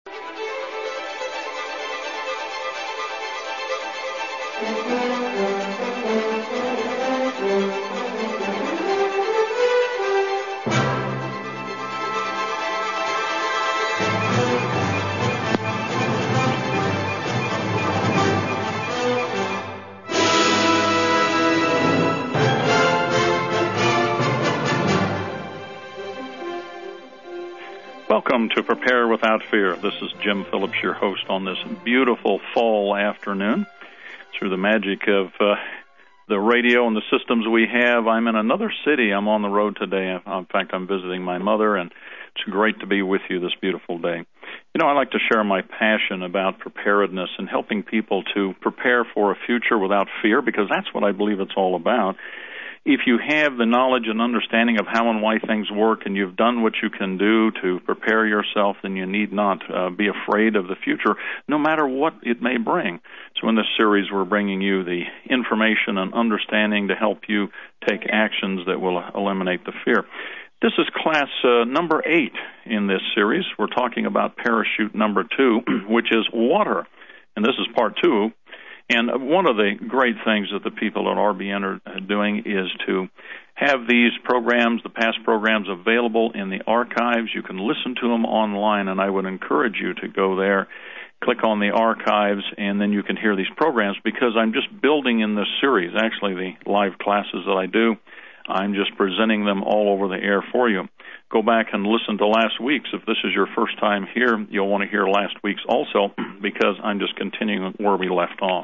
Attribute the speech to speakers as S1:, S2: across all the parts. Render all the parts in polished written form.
S1: Welcome to Prepare Without Fear. This is Jim Phillips, your host on this beautiful fall afternoon. Through the magic of the radio and the systems we have, I'm in another city. I'm on the road today. In fact, I'm visiting my mother, and it's great to be with you this beautiful day. You know, I like to share my passion about preparedness and helping people to prepare for a future without fear, because that's what I believe it's all about. If you have the knowledge and understanding of how and why things work, and you've done what you can do to prepare yourself, then you need not be afraid of the future, no matter what it may bring. So in this series, we're bringing you the information and understanding to help you take actions that will eliminate the fear. This is class number 8 in this series. We're talking about parachute number 2, which is water. And this is part 2. And one of the great things that the people at RBN are doing is to have these programs, the past programs, available in the archives. You can listen to them online, and I would encourage you to go there, click on the archives, and then you can hear these programs, because I'm just building in this series. Actually, the live classes that I do, I'm just presenting them all over the air for you. Go back and listen to last week's. If this is your first time here, you'll want to hear last week's also, because I'm just continuing where we left off.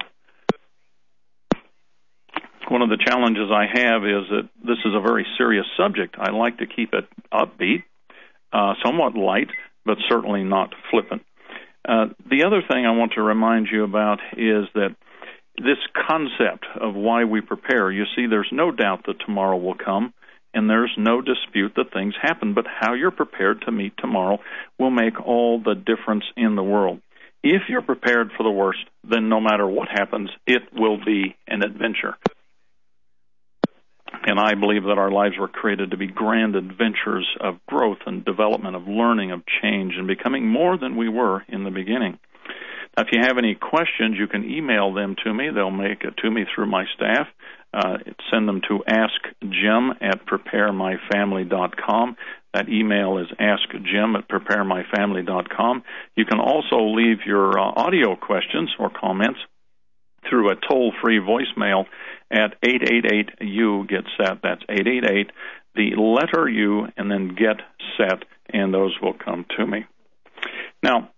S1: One of the challenges I have is that this is a very serious subject. I like to keep it upbeat, somewhat light, but certainly not flippant. The other thing I want to remind you about is that this concept of why we prepare, you see, there's no doubt that tomorrow will come, and there's no dispute that things happen, but how you're prepared to meet tomorrow will make all the difference in the world. If you're prepared for the worst, then no matter what happens, it will be an adventure. And I believe that our lives were created to be grand adventures of growth and development, of learning, of change, and becoming more than we were in the beginning. Now, if you have any questions, you can email them to me. They'll make it to me through my staff. Send them to askjim@preparemyfamily.com. That email is askjim@preparemyfamily.com. You can also leave your audio questions or comments through a toll-free voicemail at 888-U-GET-SET. That's 888, the letter U, and then get set, and those will come to me. Now,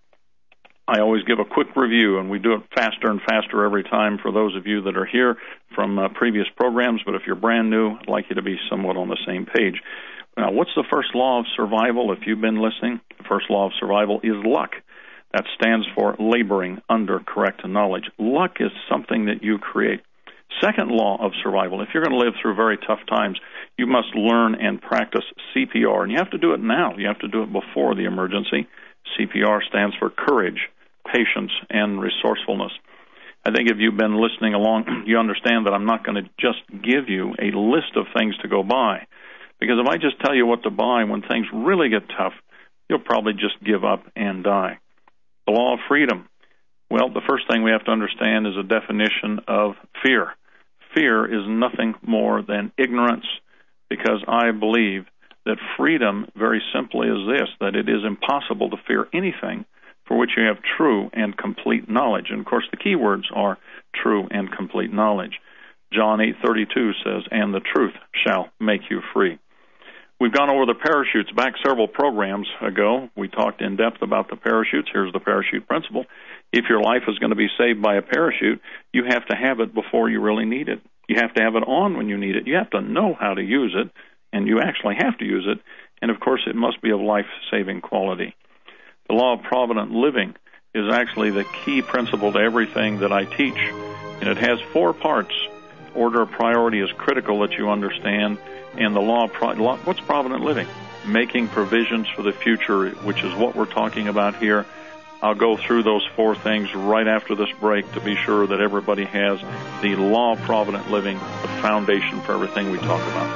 S1: I always give a quick review, and we do it faster and faster every time for those of you that are here from previous programs, but if you're brand new, I'd like you to be somewhat on the same page. Now, what's the first law of survival? If you've been listening, the first law of survival is luck. That stands for laboring under correct knowledge. Luck is something that you create. Second law of survival, if you're going to live through very tough times, you must learn and practice CPR. And you have to do it now. You have to do it before the emergency. CPR stands for courage, patience, and resourcefulness. I think if you've been listening along, you understand that I'm not going to just give you a list of things to go buy. Because if I just tell you what to buy when things really get tough, you'll probably just give up and die. The law of freedom. Well, the first thing we have to understand is a definition of fear. Fear is nothing more than ignorance, because I believe that freedom very simply is this, that it is impossible to fear anything for which you have true and complete knowledge. And, of course, the key words are true and complete knowledge. John 8:32 says, and the truth shall make you free. We've gone over the parachutes back several programs ago. We talked in depth about the parachutes. Here's the parachute principle. If your life is going to be saved by a parachute, you have to have it before you really need it. You have to have it on when you need it. You have to know how to use it, and you actually have to use it. And, of course, it must be of life-saving quality. The law of provident living is actually the key principle to everything that I teach, and it has 4 parts. Order of priority is critical that you understand. And the law of what's provident living? Making provisions for the future, which is what we're talking about here. I'll go through those 4 things right after this break to be sure that everybody has the law of provident living, the foundation for everything we talk about.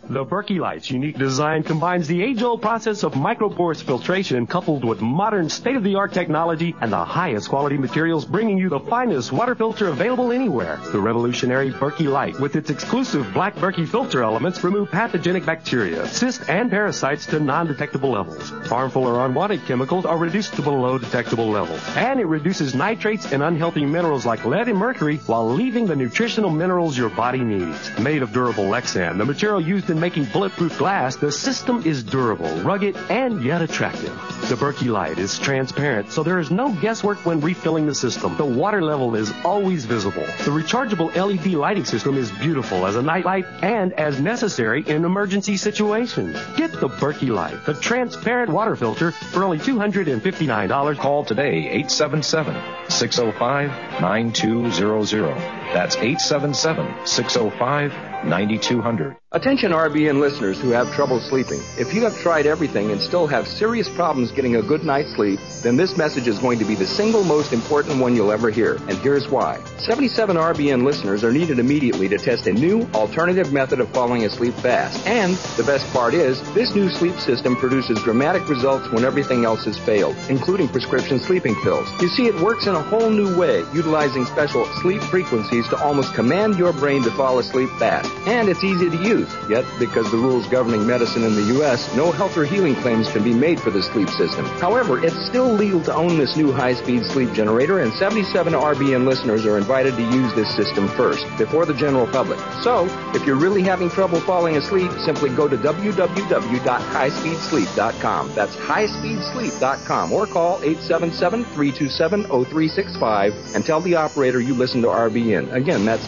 S2: The Berkey Light's unique design combines the age-old process of microporous filtration coupled with modern state-of-the-art technology and the highest quality materials, bringing you the finest water filter available anywhere. The revolutionary Berkey Light, with its exclusive black Berkey filter elements, remove pathogenic bacteria, cysts, and parasites to non-detectable levels. Harmful or unwanted chemicals are reduced to below detectable levels. And it reduces nitrates and unhealthy minerals like lead and mercury while leaving the nutritional minerals your body needs. Made of durable Lexan, the material used in making bulletproof glass, the system is durable, rugged, and yet attractive. The Berkey Light is transparent, so there is no guesswork when refilling the system. The water level is always visible. The rechargeable LED lighting system is beautiful as a nightlight and as necessary in emergency situations. Get the Berkey Light, the transparent water filter, for only $259.
S3: Call today, 877-605-9200. That's 877-605-9200.
S4: Attention RBN listeners who have trouble sleeping. If you have tried everything and still have serious problems getting a good night's sleep, then this message is going to be the single most important one you'll ever hear. And here's why. 77 RBN listeners are needed immediately to test a new alternative method of falling asleep fast. And the best part is, this new sleep system produces dramatic results when everything else has failed, including prescription sleeping pills. You see, it works in a whole new way, utilizing special sleep frequencies to almost command your brain to fall asleep fast. And it's easy to use. Yet, because the rules governing medicine in the U.S., no health or healing claims can be made for the sleep system. However, it's still legal to own this new high-speed sleep generator, and 77 RBN listeners are invited to use this system first, before the general public. So, if you're really having trouble falling asleep, simply go to www.highspeedsleep.com. That's highspeedsleep.com, or call 877-327-0365 and tell the operator you listen to RBN. Again, that's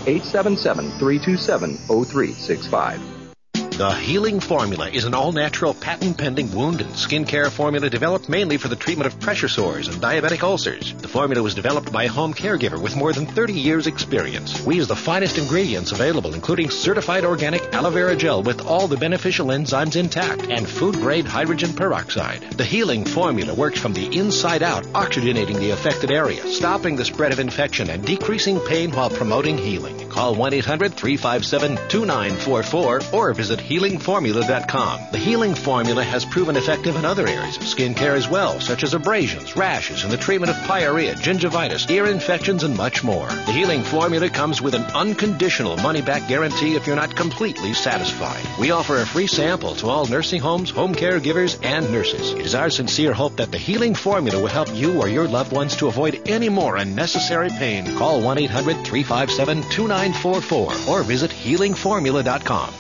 S4: 877-327-0365.
S5: The Healing Formula is an all-natural, patent-pending wound and skin care formula developed mainly for the treatment of pressure sores and diabetic ulcers. The formula was developed by a home caregiver with more than 30 years' experience. We use the finest ingredients available, including certified organic aloe vera gel with all the beneficial enzymes intact and food-grade hydrogen peroxide. The Healing Formula works from the inside out, oxygenating the affected area, stopping the spread of infection, and decreasing pain while promoting healing. Call 1-800-357-2944 or visit HealingFormula.com. The Healing Formula has proven effective in other areas of skin care as well, such as abrasions, rashes, and the treatment of pyorrhea, gingivitis, ear infections, and much more. The Healing Formula comes with an unconditional money-back guarantee if you're not completely satisfied. We offer a free sample to all nursing homes, home caregivers, and nurses. It is our sincere hope that the Healing Formula will help you or your loved ones to avoid any more unnecessary pain. Call 1-800-357-2944 or visit HealingFormula.com.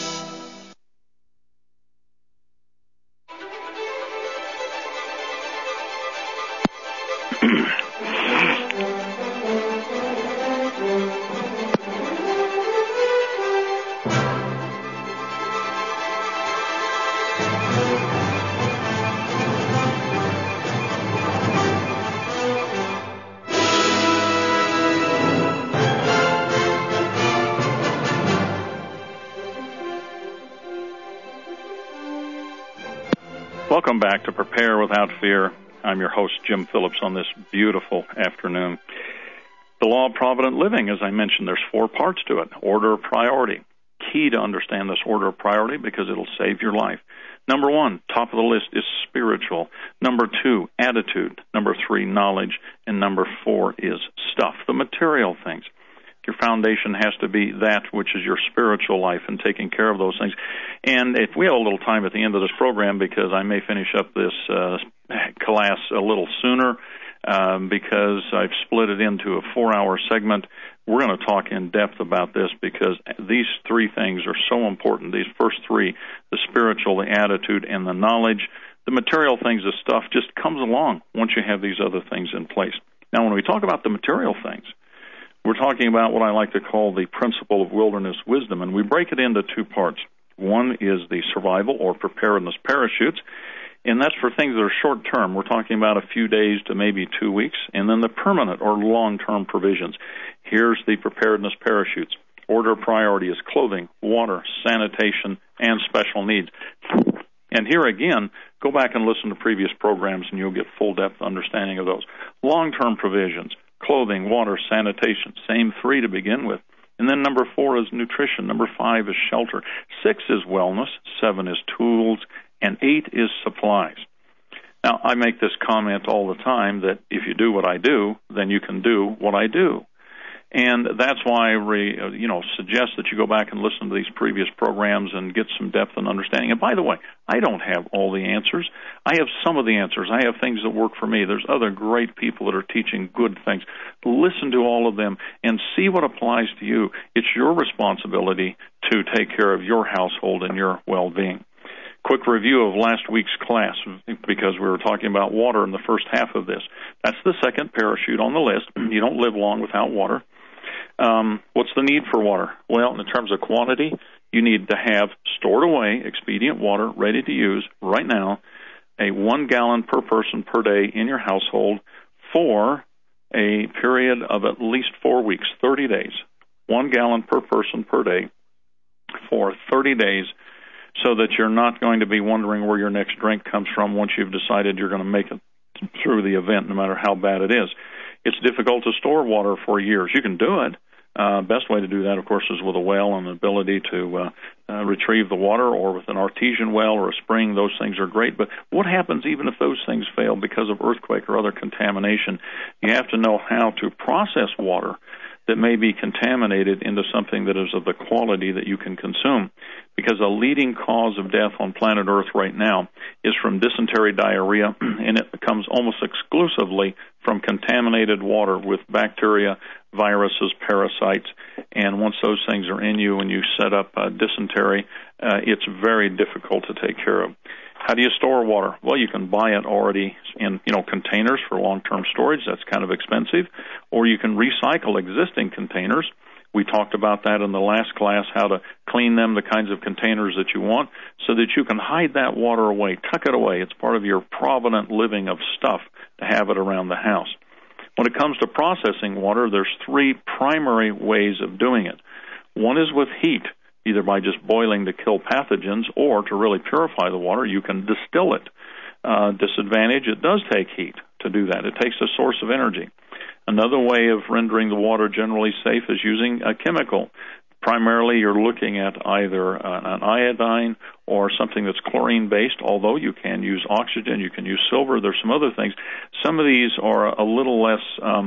S1: Welcome back to Prepare Without Fear. I'm your host, Jim Phillips, on this beautiful afternoon. The law of provident living, as I mentioned, there's 4 parts to it. Order of priority. Key to understand this order of priority because it'll save your life. Number 1, top of the list, is spiritual. Number 2, attitude. Number 3, knowledge. And number 4 is stuff, the material things. Your foundation has to be that which is your spiritual life and taking care of those things. And if we have a little time at the end of this program, because I may finish up this class a little sooner, because I've split it into a 4-hour segment, we're going to talk in depth about this because these 3 things are so important. These first 3, the spiritual, the attitude, and the knowledge. The material things, the stuff, just comes along once you have these other things in place. Now, when we talk about the material things, we're talking about what I like to call the principle of wilderness wisdom, and we break it into 2 parts. One is the survival or preparedness parachutes, and that's for things that are short-term. We're talking about a few days to maybe 2 weeks, and then the permanent or long-term provisions. Here's the preparedness parachutes. Order of priority is clothing, water, sanitation, and special needs. And here again, go back and listen to previous programs, and you'll get full-depth understanding of those. Long-term provisions. Clothing, water, sanitation, same 3 to begin with. And then number 4 is nutrition. Number 5 is shelter. 6 is wellness. 7 is tools. And 8 is supplies. Now, I make this comment all the time that if you do what I do, then you can do what I do. And that's why I suggest that you go back and listen to these previous programs and get some depth and understanding. And by the way, I don't have all the answers. I have some of the answers. I have things that work for me. There's other great people that are teaching good things. Listen to all of them and see what applies to you. It's your responsibility to take care of your household and your well-being. Quick review of last week's class, because we were talking about water in the first half of this. That's the second parachute on the list. You don't live long without water. What's the need for water? Well, in terms of quantity, you need to have stored away expedient water ready to use right now, a 1 gallon per person per day in your household for a period of at least 4 weeks, 30 days. 1 gallon per person per day for 30 days, so that you're not going to be wondering where your next drink comes from once you've decided you're going to make it through the event, no matter how bad it is. It's difficult to store water for years. You can do it. Best way to do that, of course, is with a well and the ability to retrieve the water, or with an artesian well or a spring. Those things are great. But what happens even if those things fail because of earthquake or other contamination? You have to know how to process water that may be contaminated into something that is of the quality that you can consume. Because a leading cause of death on planet Earth right now is from dysentery, diarrhea, and it comes almost exclusively from contaminated water with bacteria, viruses, parasites. And once those things are in you and you set up dysentery, it's very difficult to take care of. How do you store water? Well, you can buy it already in containers for long-term storage. That's kind of expensive. Or you can recycle existing containers. We talked about that in the last class, how to clean them, the kinds of containers that you want, so that you can hide that water away, tuck it away. It's part of your provident living of stuff to have it around the house. When it comes to processing water, there's 3 primary ways of doing it. One is with heat, either by just boiling to kill pathogens, or to really purify the water, you can distill it. Disadvantage, it does take heat to do that. It takes a source of energy. Another way of rendering the water generally safe is using a chemical. Primarily, you're looking at either an iodine or something that's chlorine-based, although you can use oxygen, you can use silver, there's some other things. Some of these are a little less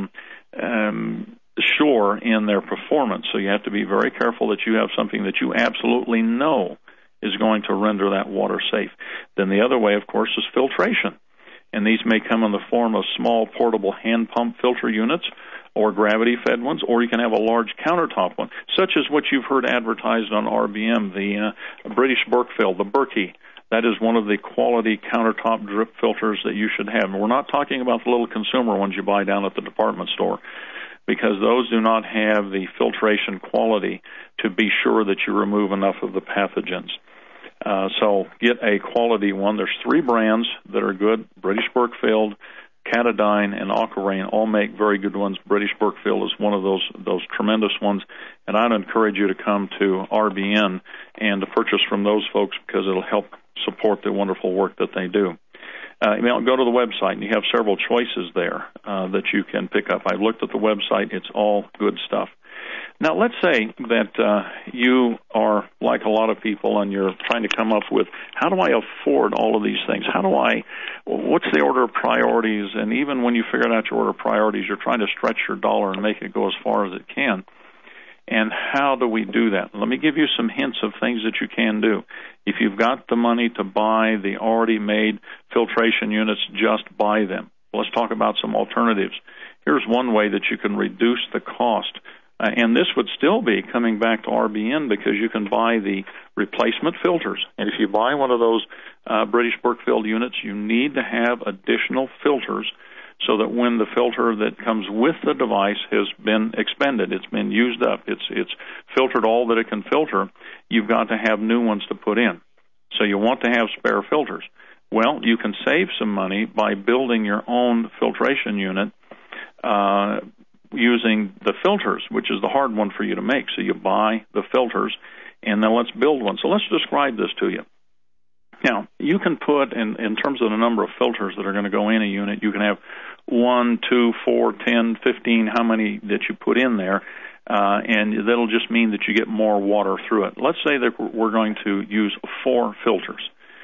S1: sure in their performance, so you have to be very careful that you have something that you absolutely know is going to render that water safe. Then the other way, of course, is filtration. And these may come in the form of small portable hand pump filter units or gravity-fed ones, or you can have a large countertop one, such as what you've heard advertised on RBM, the British Berkfield, the Berkey. That is one of the quality countertop drip filters that you should have. And we're not talking about the little consumer ones you buy down at the department store, because those do not have the filtration quality to be sure that you remove enough of the pathogens. So get a quality one. There's 3 brands that are good: British Berkfield, Katadyn, and Aquarain. All make very good ones. British Berkfield is one of those tremendous ones, and I'd encourage you to come to RBN and to purchase from those folks, because it'll help support the wonderful work that they do. Go to the website, and you have several choices there that you can pick up. I've looked at the website. It's all good stuff. Now, let's say that you are like a lot of people, and you're trying to come up with, how do I afford all of these things? What's the order of priorities? And even when you figure out your order of priorities, you're trying to stretch your dollar and make it go as far as it can. And how do we do that? Let me give you some hints of things that you can do. If you've got the money to buy the already made filtration units, just buy them. Let's talk about some alternatives. Here's one way that you can reduce the cost. And this would still be coming back to RBN, because you can buy the replacement filters. And if you buy one of those British Berkfield units, you need to have additional filters, so that when the filter that comes with the device has been expended, it's been used up, it's filtered all that it can filter, you've got to have new ones to put in. So you want to have spare filters. Well, you can save some money by building your own filtration unit using the filters, which is the hard one for you to make. So you buy the filters, and then let's build one. So let's describe this to you. Now, you can put, in terms of the number of filters that are going to go in a unit, you can have 1, 2, 4, 10, 15, how many that you put in there. and that'll just mean that you get more water through it. Let's say that we're going to use 4 filters,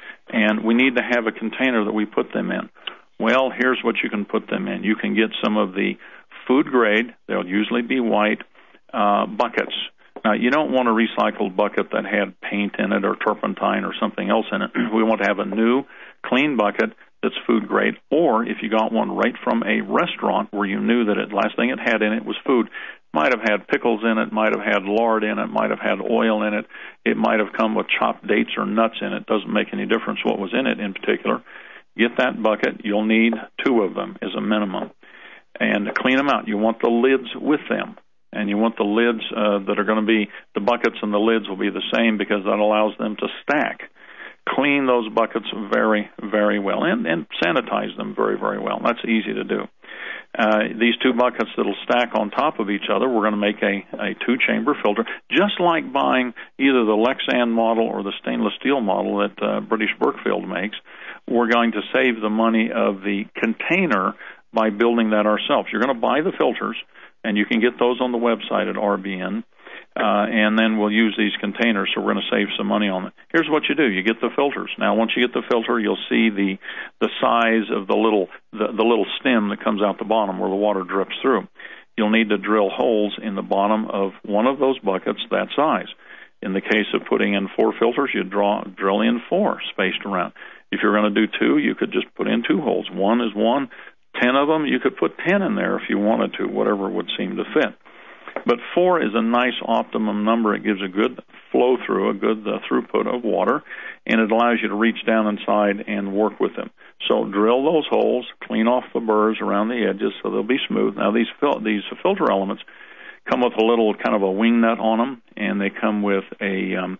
S1: and we need to have a container that we put them in. Well, here's what you can put them in. You can get some of the food grade, they'll usually be white, buckets. Now, you don't want a recycled bucket that had paint in it or turpentine or something else in it. We want to have a new, clean bucket that's food grade, or if you got one right from a restaurant where you knew that the last thing it had in it was food, might have had pickles in it, might have had lard in it, might have had oil in it, it might have come with chopped dates or nuts in it. Doesn't make any difference what was in it in particular. Get that bucket. You'll need 2 of them as a minimum. And to clean them out, you want the lids with them. And you want the lids that are going to be, the buckets and the lids will be the same because that allows them to stack. Clean those buckets very, very well and sanitize them very, very well. That's easy to do. These 2 buckets that will stack on top of each other, we're going to make a 2-chamber filter, just like buying either the Lexan model or the stainless steel model that British Berkfield makes. We're going to save the money of the container by building that ourselves. You're going to buy the filters, and you can get those on the website at RBN, and then we'll use these containers, so we're going to save some money on it. Here's what you do. You get the filters. Now, once you get the filter, you'll see the size of the little stem that comes out the bottom where the water drips through. You'll need to drill holes in the bottom of one of those buckets that size. In the case of putting in 4 filters, you drill in 4 spaced around. If you're going to do 2, you could just put in 2 holes. 1 is 1. 10 of them, you could put 10 in there if you wanted to, whatever would seem to fit. But 4 is a nice optimum number. It gives a good flow through, a good throughput of water, and it allows you to reach down inside and work with them. So drill those holes, clean off the burrs around the edges so they'll be smooth. Now, these filter elements come with a little kind of a wing nut on them, and they come with an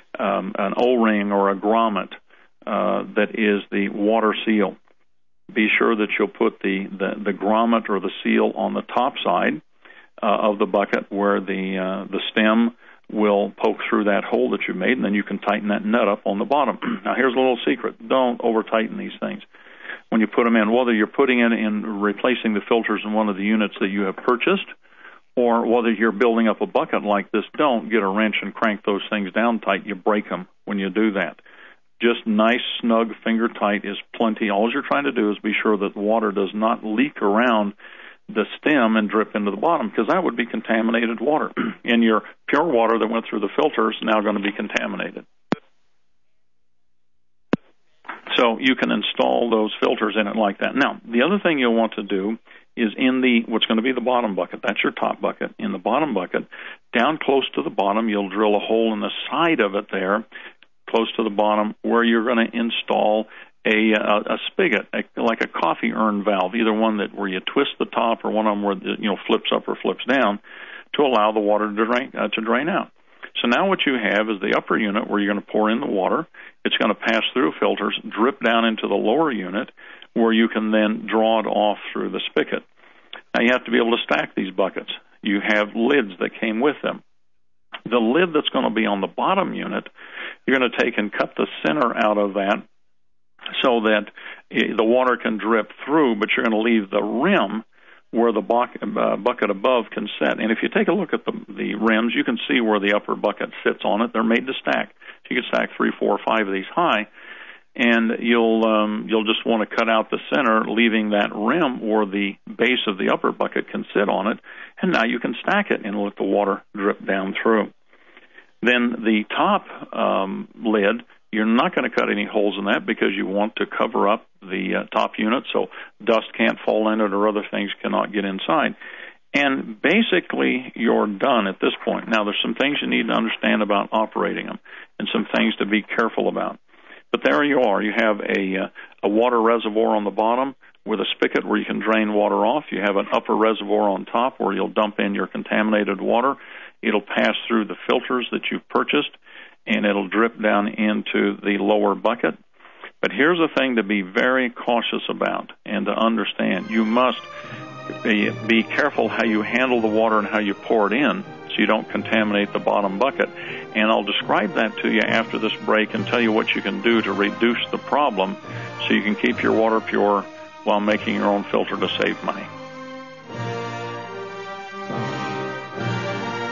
S1: O-ring or a grommet that is the water seal. Be sure that you'll put the grommet or the seal on the top side of the bucket where the stem will poke through that hole that you made, and then you can tighten that nut up on the bottom. Now, here's a little secret. Don't over-tighten these things. When you put them in, whether you're putting it in replacing the filters in one of the units that you have purchased, or whether you're building up a bucket like this, don't get a wrench and crank those things down tight. You break them when you do that. Just nice, snug, finger tight is plenty. All you're trying to do is be sure that the water does not leak around the stem and drip into the bottom, because that would be contaminated water. And your pure water that went through the filter is now going to be contaminated. So you can install those filters in it like that. Now, the other thing you'll want to do is in what's going to be the bottom bucket. That's your top bucket. In the bottom bucket, down close to the bottom, you'll drill a hole in the side of it there, close to the bottom, where you're going to install a spigot, like a coffee urn valve, either one where you twist the top or one of them where it flips up or flips down to allow the water to drain out. So now what you have is the upper unit where you're going to pour in the water. It's going to pass through filters, drip down into the lower unit where you can then draw it off through the spigot. Now you have to be able to stack these buckets. You have lids that came with them. The lid that's going to be on the bottom unit, you're going to take and cut the center out of that so that the water can drip through, but you're going to leave the rim where the bucket above can sit. And if you take a look at the rims, you can see where the upper bucket sits on it. They're made to stack. So you can stack 3, 4, 5 of these high, and you'll just want to cut out the center, leaving that rim or the base of the upper bucket can sit on it, and now you can stack it and let the water drip down through. Then the top lid, you're not going to cut any holes in that because you want to cover up the top unit so dust can't fall in it or other things cannot get inside. And basically, you're done at this point. Now, there's some things you need to understand about operating them and some things to be careful about. But there you are. You have a water reservoir on the bottom with a spigot where you can drain water off. You have an upper reservoir on top where you'll dump in your contaminated water. It'll pass through the filters that you've purchased, and it'll drip down into the lower bucket. But here's a thing to be very cautious about and to understand. You must be careful how you handle the water and how you pour it in so you don't contaminate the bottom bucket. And I'll describe that to you after this break and tell you what you can do to reduce the problem so you can keep your water pure while making your own filter to save money.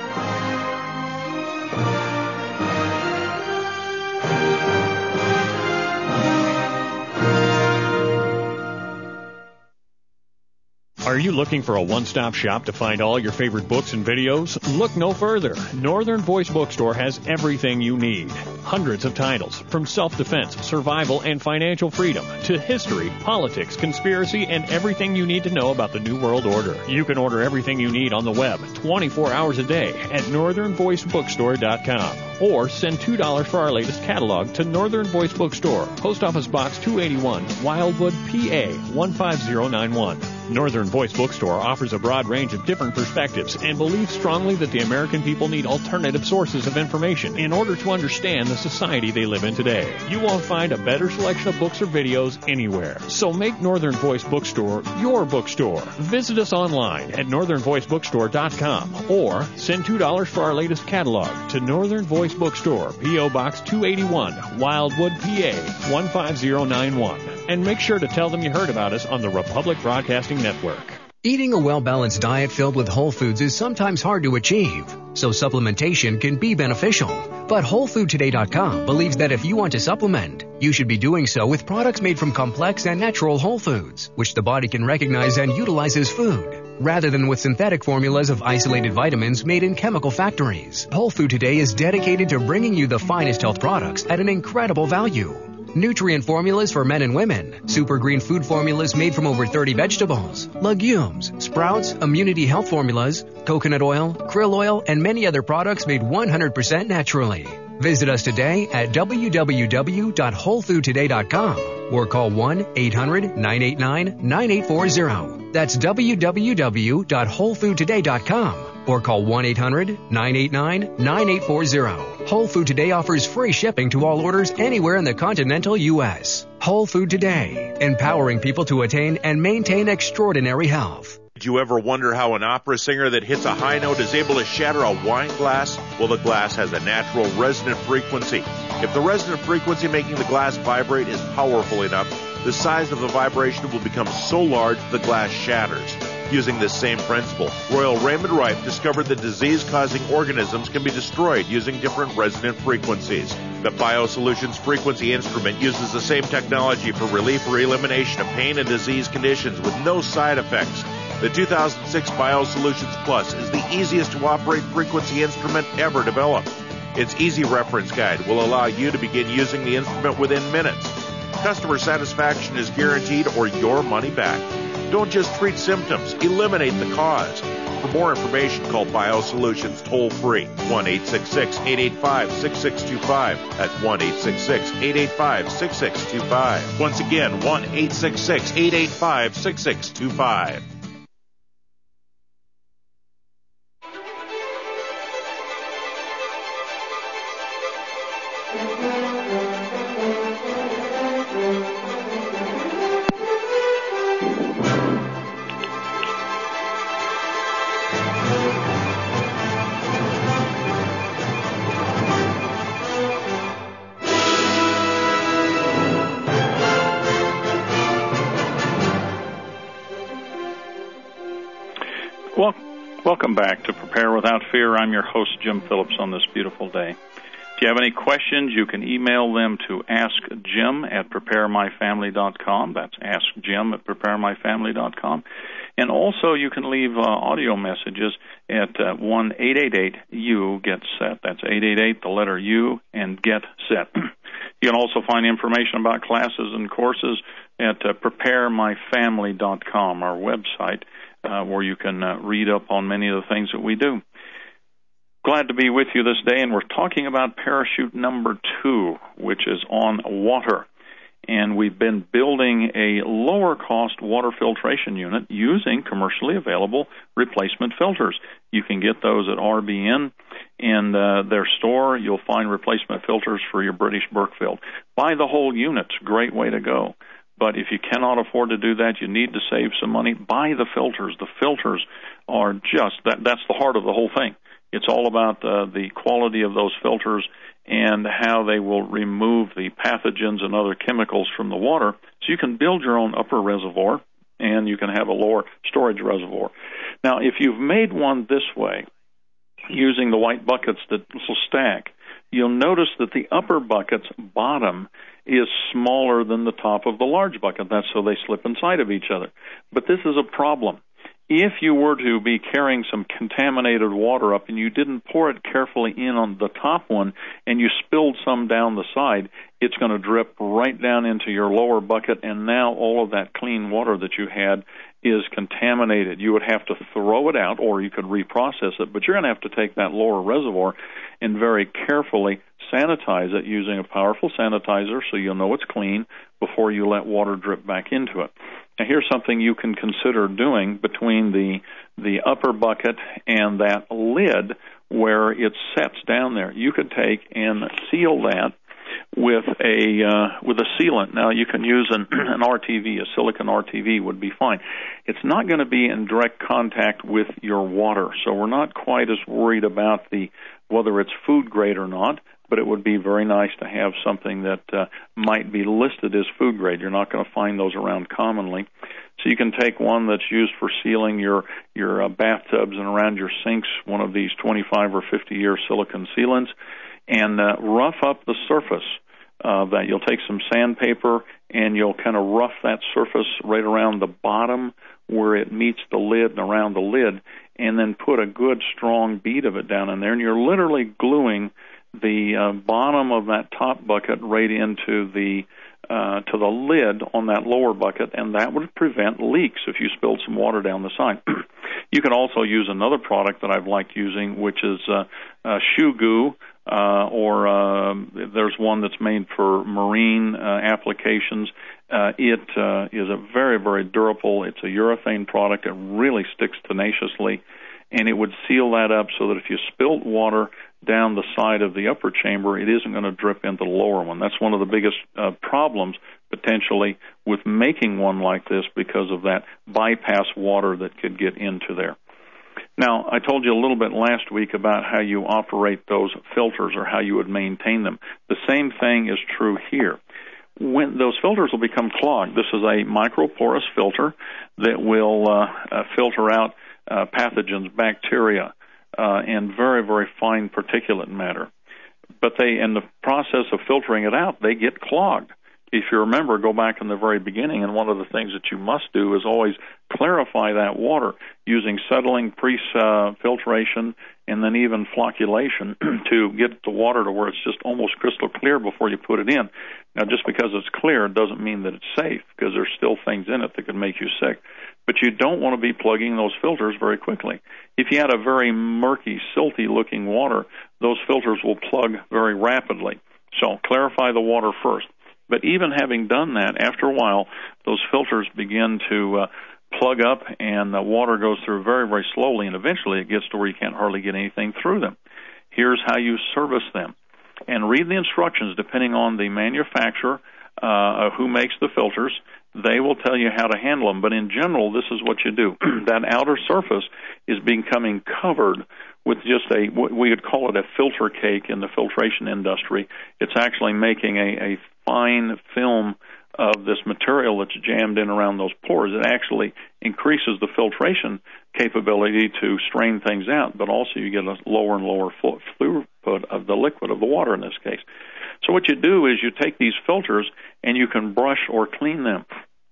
S6: Are you looking for a one-stop shop to find all your favorite books and videos? Look no further. Northern Voice Bookstore has everything you need. Hundreds of titles, from self-defense, survival, and financial freedom, to history, politics, conspiracy, and everything you need to know about the New World Order. You can order everything you need on the web 24 hours a day at northernvoicebookstore.com. Or send $2 for our latest catalog to Northern Voice Bookstore, Post Office Box 281, Wildwood, PA 15091. Northern Voice Bookstore offers a broad range of different perspectives and believes strongly that the American people need alternative sources of information in order to understand the society they live in today. You won't find a better selection of books or videos anywhere. So make Northern Voice Bookstore your bookstore. Visit us online at northernvoicebookstore.com or send $2 for our latest catalog to Northern Voice Bookstore, P.O. Box 281, Wildwood, PA 15091. And make sure to tell them you heard about us on the Republic Broadcasting Network.
S7: Eating a well-balanced diet filled with whole foods is sometimes hard to achieve, so supplementation can be beneficial. But WholeFoodToday.com believes that if you want to supplement, you should be doing so with products made from complex and natural whole foods, which the body can recognize and utilize as food, rather than with synthetic formulas of isolated vitamins made in chemical factories. Whole Food Today is dedicated to bringing you the finest health products at an incredible value. Nutrient formulas for men and women, super green food formulas made from over 30 vegetables, legumes, sprouts, immunity health formulas, coconut oil, krill oil, and many other products made 100% naturally. Visit us today at www.wholefoodtoday.com or call 1-800-989-9840. That's www.wholefoodtoday.com or call 1-800-989-9840. Whole Food Today offers free shipping to all orders anywhere in the continental U.S. Whole Food Today, empowering people to attain and maintain extraordinary health.
S8: Did you ever wonder how an opera singer that hits a high note is able to shatter a wine glass? Well, the glass has a natural resonant frequency. If the resonant frequency making the glass vibrate is powerful enough, the size of the vibration will become so large the glass shatters. Using this same principle, Royal Raymond Rife discovered that disease-causing organisms can be destroyed using different resonant frequencies. The BioSolutions Frequency Instrument uses the same technology for relief or elimination of pain and disease conditions with no side effects. The 2006 BioSolutions Plus is the easiest to operate frequency instrument ever developed. Its easy reference guide will allow you to begin using the instrument within minutes. Customer satisfaction is guaranteed or your money back. Don't just treat symptoms, eliminate the cause. For more information, call BioSolutions toll-free, 1-866-885-6625. That's 1-866-885-6625. Once again, 1-866-885-6625.
S1: Welcome back to Prepare Without Fear. I'm your host, Jim Phillips, on this beautiful day. If you have any questions, you can email them to askjim@preparemyfamily.com. That's askjim@preparemyfamily.com. And also, you can leave audio messages at 1-888-U-GET-SET. That's 888, the letter U, and get set. You can also find information about classes and courses at preparemyfamily.com, our website, where you can read up on many of the things that we do. Glad to be with you this day, and we're talking about parachute number 2, which is on water. And we've been building a lower-cost water filtration unit using commercially available replacement filters. You can get those at RBN. In their store, you'll find replacement filters for your British Berkfield. Buy the whole unit. It's a great way to go. But if you cannot afford to do that, you need to save some money. Buy the filters. The filters are just, that's the heart of the whole thing. It's all about the quality of those filters and how they will remove the pathogens and other chemicals from the water, so you can build your own upper reservoir and you can have a lower storage reservoir. Now, if you've made one this way, using the white buckets that will stack, you'll notice that the upper bucket's bottom is smaller than the top of the large bucket. That's so they slip inside of each other. But this is a problem. if you were to be carrying some contaminated water up and you didn't pour it carefully in on the top one and you spilled some down the side, it's going to drip right down into your lower bucket, and now all of that clean water that you had is contaminated. You would have to throw it out, or you could reprocess it, but you're going to have to take that lower reservoir and very carefully sanitize it using a powerful sanitizer so you'll know it's clean before you let water drip back into it. Now, here's something you can consider doing between the upper bucket and that lid where it sets down there. You could take and seal that with a sealant. Now, you can use an RTV, a silicon RTV would be fine. It's not going to be in direct contact with your water, so we're not quite as worried about whether it's food grade or not, but it would be very nice to have something that might be listed as food grade. You're not going to find those around commonly. So you can take one that's used for sealing your bathtubs and around your sinks, one of these 25 or 50-year silicon sealants, and rough up the surface of that. You'll take some sandpaper and you'll kind of rough that surface right around the bottom where it meets the lid and around the lid, and then put a good strong bead of it down in there, and you're literally gluing the bottom of that top bucket right into the to the lid on that lower bucket, and that would prevent leaks if you spilled some water down the side. You can also use another product that I've liked using, which is shoe goo, or there's one that's made for marine applications. It is a very, very durable. It's a urethane product. It really sticks tenaciously, and it would seal that up so that if you spilt water down the side of the upper chamber, it isn't going to drip into the lower one. That's one of the biggest problems potentially with making one like this, because of that bypass water that could get into there. Now, I told you a little bit last week about how you operate those filters or how you would maintain them. The same thing is true here. When those filters will become clogged, this is a microporous filter that will filter out pathogens, bacteria, and very, very fine particulate matter. But in the process of filtering it out, they get clogged. If you remember, go back in the very beginning, and one of the things that you must do is always clarify that water using settling, pre-filtration, and then even flocculation to get the water to where it's just almost crystal clear before you put it in. Now, just because it's clear doesn't mean that it's safe, because there's still things in it that can make you sick. But you don't want to be plugging those filters very quickly. If you had a very murky, silty-looking water, those filters will plug very rapidly. So clarify the water first. But even having done that, after a while, those filters begin to plug up, and the water goes through very, very slowly, and eventually it gets to where you can't hardly get anything through them. Here's how you service them. And read the instructions depending on the manufacturer who makes the filters. They will tell you how to handle them. But in general, this is what you do. That outer surface is becoming covered with just we would call it a filter cake in the filtration industry. It's actually making a fine film of this material that's jammed in around those pores. It actually increases the filtration capability to strain things out, but also you get a lower and lower throughput of the liquid, of the water in this case. So what you do is you take these filters and you can brush or clean them.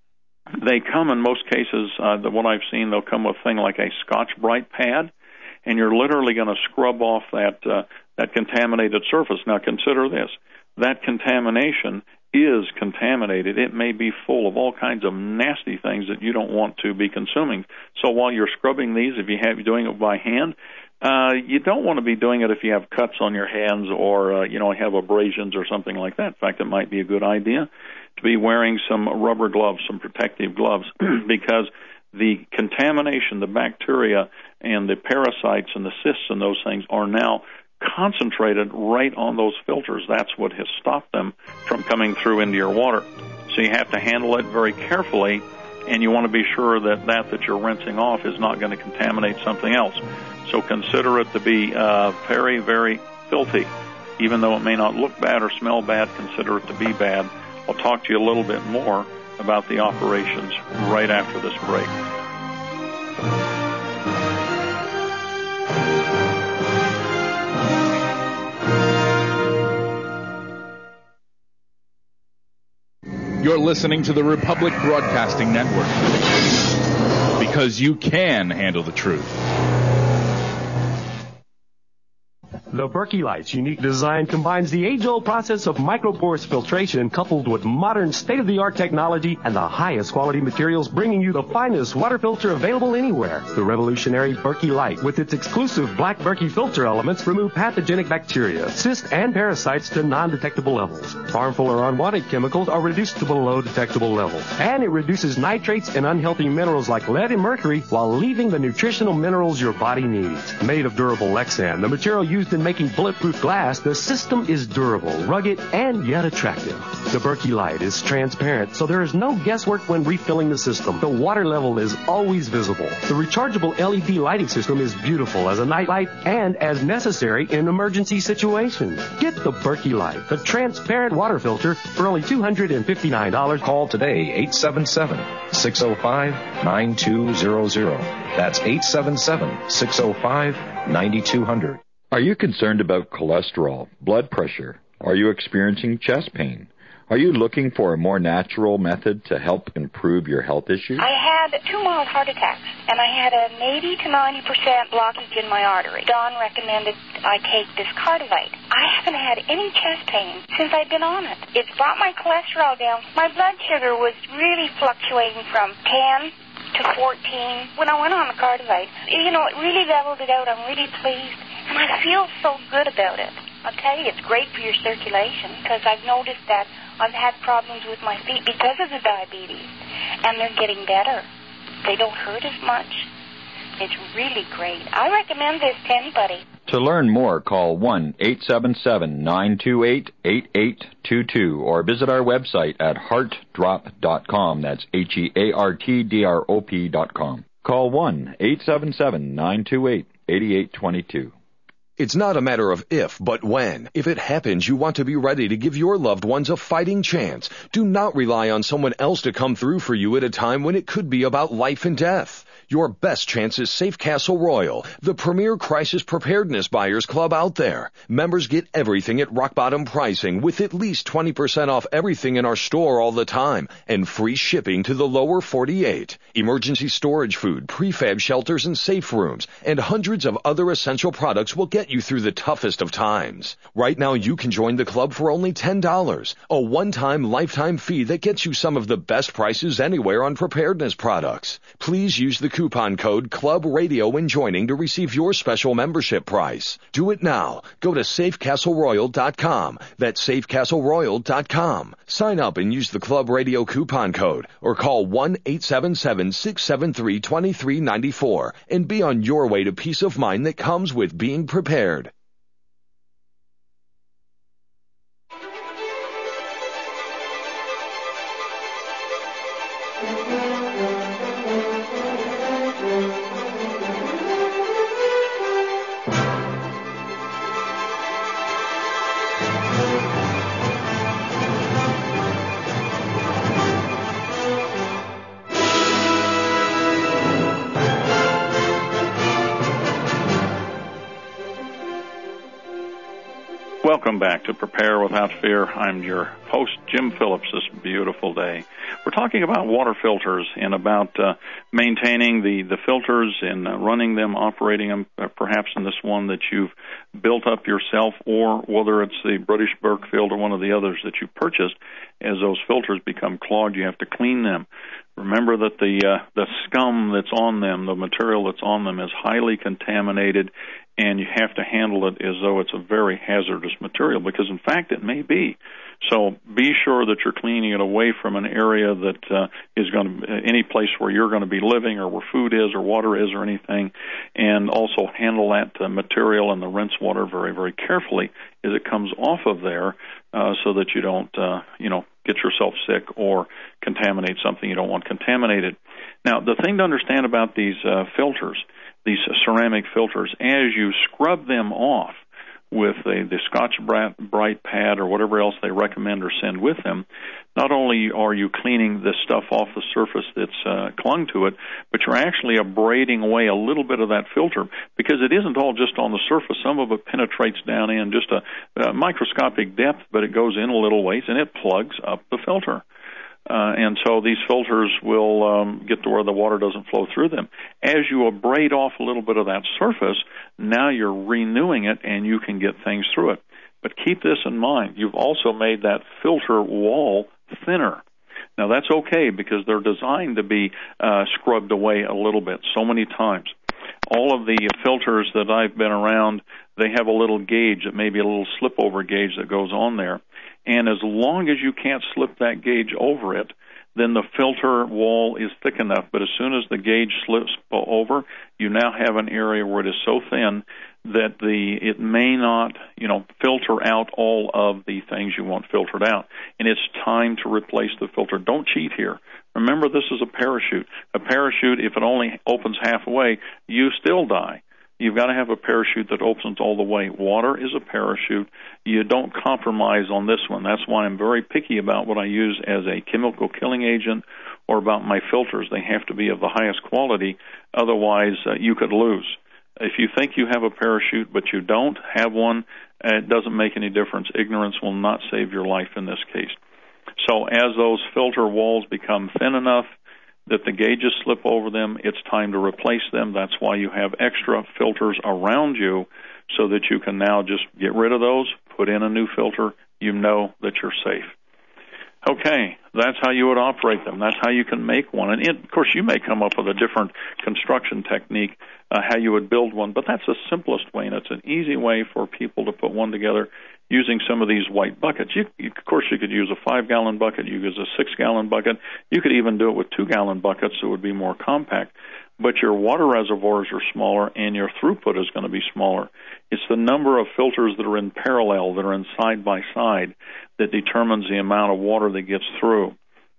S1: They come in most cases, the one I've seen, they'll come with a thing like a Scotch-Brite pad, and you're literally going to scrub off that contaminated surface. Now consider this. That contamination is contaminated. It may be full of all kinds of nasty things that you don't want to be consuming. So while you're scrubbing these, if you're doing it by hand, you don't want to be doing it if you have cuts on your hands or have abrasions or something like that. In fact, it might be a good idea to be wearing some rubber gloves, some protective gloves, because the contamination, the bacteria and the parasites and the cysts and those things are now concentrated right on those filters. That's what has stopped them from coming through into your water. So you have to handle it very carefully, and you want to be sure that you're rinsing off is not going to contaminate something else. So consider it to be very, very filthy. Even though it may not look bad or smell bad, consider it to be bad. I'll talk to you a little bit more about the operations right after this break.
S9: You're listening to the Republic Broadcasting Network. because you can handle the truth.
S2: The Berkey Light's unique design combines the age-old process of microporous filtration coupled with modern state-of-the-art technology and the highest quality materials, bringing you the finest water filter available anywhere. The revolutionary Berkey Light, with its exclusive black Berkey filter elements, remove pathogenic bacteria, cysts, and parasites to non-detectable levels. Harmful or unwanted chemicals are reduced to below detectable levels. And it reduces nitrates and unhealthy minerals like lead and mercury while leaving the nutritional minerals your body needs. Made of durable Lexan, the material used in making bulletproof glass, the system is durable, rugged, and yet attractive. The Berkey Light is transparent, so there is no guesswork when refilling the system. The water level is always visible. The rechargeable LED lighting system is beautiful as a night light and as necessary in emergency situations. Get the Berkey Light, the transparent water filter, for only $259.
S3: Call today, 877-605-9200. That's 877-605-9200.
S10: Are you concerned about cholesterol, blood pressure? Are you experiencing chest pain? Are you looking for a more natural method to help improve your health issues?
S11: I had 2 mild heart attacks, and I had an 80 to 90% blockage in my artery. Don recommended I take this Cardivite. I haven't had any chest pain since I've been on it. It's brought my cholesterol down. My blood sugar was really fluctuating from 10 to 14 when I went on the Cardivite. You know, it really leveled it out. I'm really pleased. And I feel so good about it. I'll tell you, it's great for your circulation because I've noticed that I've had problems with my feet because of the diabetes, and they're getting better. They don't hurt as much. It's really great. I recommend this to anybody.
S10: To learn more, call 1-877-928-8822 or visit our website at heartdrop.com. That's HEARTDROP.com. Call 1-877-928-8822.
S12: It's not a matter of if, but when. If it happens, you want to be ready to give your loved ones a fighting chance. Do not rely on someone else to come through for you at a time when it could be about life and death. Your best chance is Safe Castle Royal, the premier crisis preparedness buyers club out there. Members get everything at rock bottom pricing with at least 20% off everything in our store all the time and free shipping to the lower 48. Emergency storage food, prefab shelters and safe rooms, and hundreds of other essential products will get you through the toughest of times. Right now you can join the club for only $10, a one-time lifetime fee that gets you some of the best prices anywhere on preparedness products. Please use the coupon code Club Radio when joining to receive your special membership price. Do it now. Go to SafeCastleRoyal.com. That's SafeCastleRoyal.com. Sign up and use the Club Radio coupon code or call 1-877-673-2394 and be on your way to peace of mind that comes with being prepared.
S1: Welcome back to Prepare Without Fear. I'm your host, Jim Phillips, this beautiful day. We're talking about water filters and about maintaining the filters and running them, operating them, perhaps in this one that you've built up yourself, or whether it's the British Berkfield or one of the others that you purchased. As those filters become clogged, you have to clean them. Remember that the scum that's on them, the material that's on them, is highly contaminated, and you have to handle it as though it's a very hazardous material, because in fact it may be. So be sure that you're cleaning it away from an area that is going to, any place where you're going to be living or where food is or water is or anything, and also handle that material and the rinse water very, very carefully as it comes off of there, so that you don't, get yourself sick or contaminate something you don't want contaminated. Now, the thing to understand about these filters, these ceramic filters, as you scrub them off with the Scotch-Brite pad or whatever else they recommend or send with them, not only are you cleaning this stuff off the surface that's clung to it, but you're actually abrading away a little bit of that filter, because it isn't all just on the surface. Some of it penetrates down in just a microscopic depth, but it goes in a little ways and it plugs up the filter. And so these filters will get to where the water doesn't flow through them. As you abrade off a little bit of that surface, now you're renewing it and you can get things through it. But keep this in mind. You've also made that filter wall thinner. Now, that's okay because they're designed to be scrubbed away a little bit so many times. All of the filters that I've been around, they have a little gauge, that may be a little slip-over gauge that goes on there. And as long as you can't slip that gauge over it, then the filter wall is thick enough. But as soon as the gauge slips over, you now have an area where it is so thin that it may not, filter out all of the things you want filtered out. And it's time to replace the filter. Don't cheat here. Remember, this is a parachute. A parachute, if it only opens halfway, you still die. You've got to have a parachute that opens all the way. Water is a parachute. You don't compromise on this one. That's why I'm very picky about what I use as a chemical killing agent or about my filters. They have to be of the highest quality. Otherwise, you could lose. If you think you have a parachute but you don't have one, it doesn't make any difference. Ignorance will not save your life in this case. So as those filter walls become thin enough that the gauges slip over them, it's time to replace them. That's why you have extra filters around you so that you can now just get rid of those, put in a new filter. You know that you're safe. Okay, that's how you would operate them. That's how you can make one. And, of course, you may come up with a different construction technique, how you would build one, but that's the simplest way, and it's an easy way for people to put one together using some of these white buckets. Of course, you could use a 5-gallon bucket. You could use a 6-gallon bucket. You could even do it with 2-gallon buckets, so it would be more compact. But your water reservoirs are smaller, and your throughput is going to be smaller. It's the number of filters that are in parallel, that are in side by side, that determines the amount of water that gets through.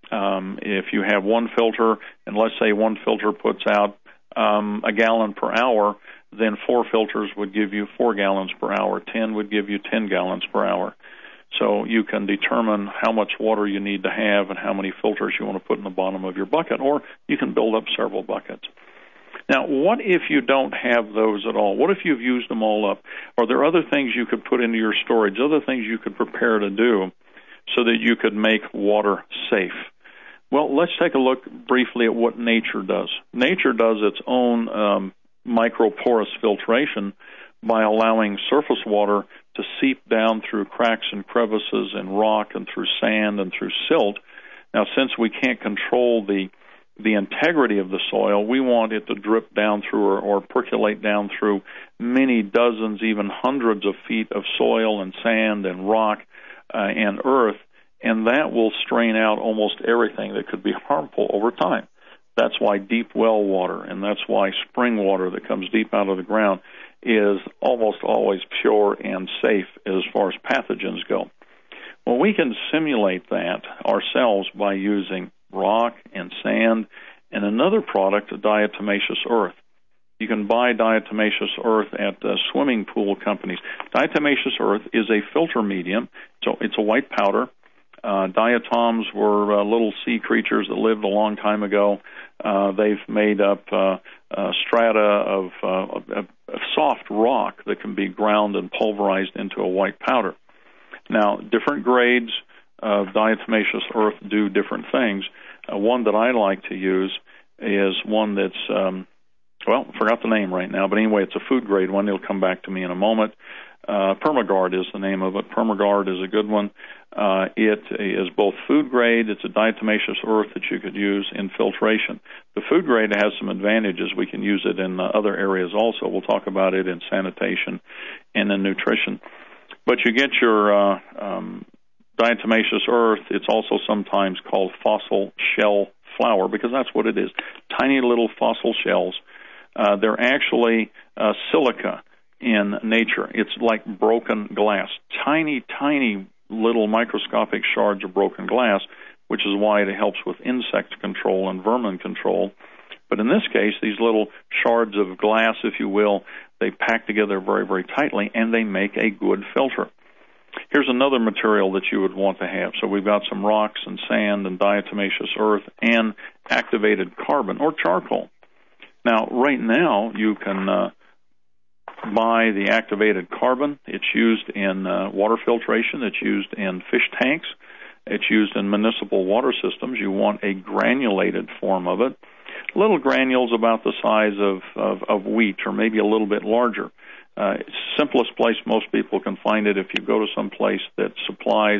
S1: If you have one filter, and let's say one filter puts out a gallon per hour, then 4 filters would give you 4 gallons per hour. 10 would give you 10 gallons per hour. So you can determine how much water you need to have and how many filters you want to put in the bottom of your bucket, or you can build up several buckets. Now, what if you don't have those at all? What if you've used them all up? Are there other things you could put into your storage, other things you could prepare to do so that you could make water safe? Well, let's take a look briefly at what nature does. Nature does its own microporous filtration by allowing surface water to seep down through cracks and crevices in rock and through sand and through silt. Now, since we can't control the integrity of the soil, we want it to drip down through or percolate down through many dozens, even hundreds of feet of soil and sand and rock and earth, and that will strain out almost everything that could be harmful over time. That's why deep well water, and that's why spring water that comes deep out of the ground is almost always pure and safe as far as pathogens go. Well, we can simulate that ourselves by using rock and sand and another product, diatomaceous earth. You can buy diatomaceous earth at swimming pool companies. Diatomaceous earth is a filter medium, so it's a white powder. Diatoms were little sea creatures that lived a long time ago. They've made up strata of soft rock that can be ground and pulverized into a white powder. Now, different grades of diatomaceous earth do different things. One that I like to use is one that's, I forgot the name right now, but anyway, it's a food grade one. It'll come back to me in a moment. Permagard is the name of it. Permagard is a good one. It is both food grade. It's a diatomaceous earth that you could use in filtration. The food grade has some advantages. We can use it in other areas also. We'll talk about it in sanitation and in nutrition. But you get your diatomaceous earth. It's also sometimes called fossil shell flour because that's what it is, tiny little fossil shells. They're actually silica in nature. It's like broken glass, tiny, tiny little microscopic shards of broken glass, which is why it helps with insect control and vermin control. But in this case, these little shards of glass, if you will, they pack together very, very tightly, and they make a good filter. Here's another material that you would want to have. So we've got some rocks and sand and diatomaceous earth and activated carbon or charcoal. Now, right now, you can buy the activated carbon. It's used in water filtration. It's used in fish tanks. It's used in municipal water systems. You want a granulated form of it. Little granules about the size of wheat, or maybe a little bit larger. Simplest place most people can find it if you go to some place that supplies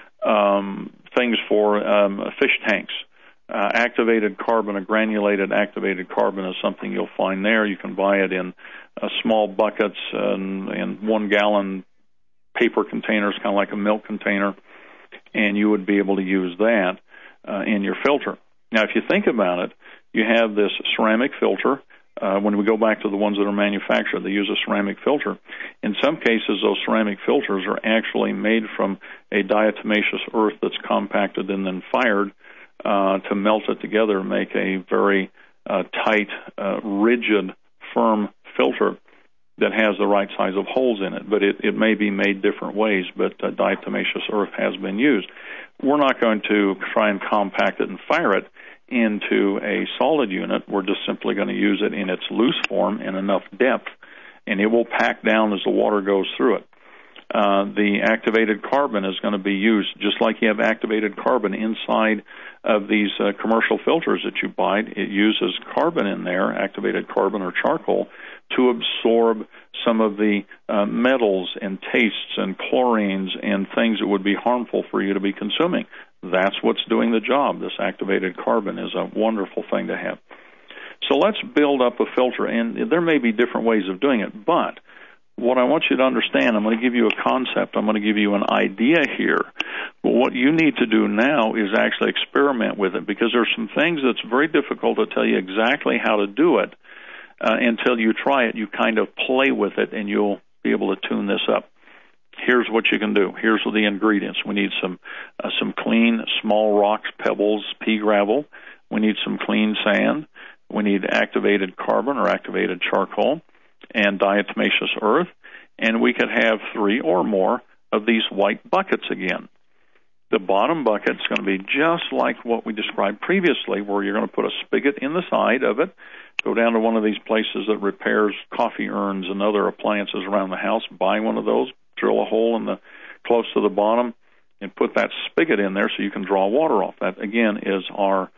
S1: things for fish tanks. Activated carbon, a granulated activated carbon is something you'll find there. You can buy it in small buckets and 1 gallon paper containers, kind of like a milk container, and you would be able to use that in your filter. Now, if you think about it, you have this ceramic filter. When we go back to the ones that are manufactured, they use a ceramic filter. In some cases, those ceramic filters are actually made from a diatomaceous earth that's compacted and then fired to melt it together and make a very tight, rigid, firm filter that has the right size of holes in it. But it may be made different ways, but diatomaceous earth has been used. We're not going to try and compact it and fire it into a solid unit. We're just simply going to use it in its loose form in enough depth, and it will pack down as the water goes through it. The activated carbon is going to be used just like you have activated carbon inside of these commercial filters that you buy. It uses carbon in there, activated carbon or charcoal, to absorb some of the metals and tastes and chlorines and things that would be harmful for you to be consuming. That's what's doing the job. This activated carbon is a wonderful thing to have. So let's build up a filter, and there may be different ways of doing it, but what I want you to understand, I'm going to give you a concept, I'm going to give you an idea here. But what you need to do now is actually experiment with it, because there's some things that's very difficult to tell you exactly how to do it until you try it. You kind of play with it, and you'll be able to tune this up. Here's what you can do. Here's the ingredients. We need some clean small rocks, pebbles, pea gravel. We need some clean sand. We need activated carbon or activated charcoal and diatomaceous earth. And we could have 3 or more of these white buckets again. The bottom bucket is going to be just like what we described previously, where you're going to put a spigot in the side of it, go down to one of these places that repairs coffee urns and other appliances around the house, buy one of those, drill a hole close to the bottom, and put that spigot in there so you can draw water off. That, again, is our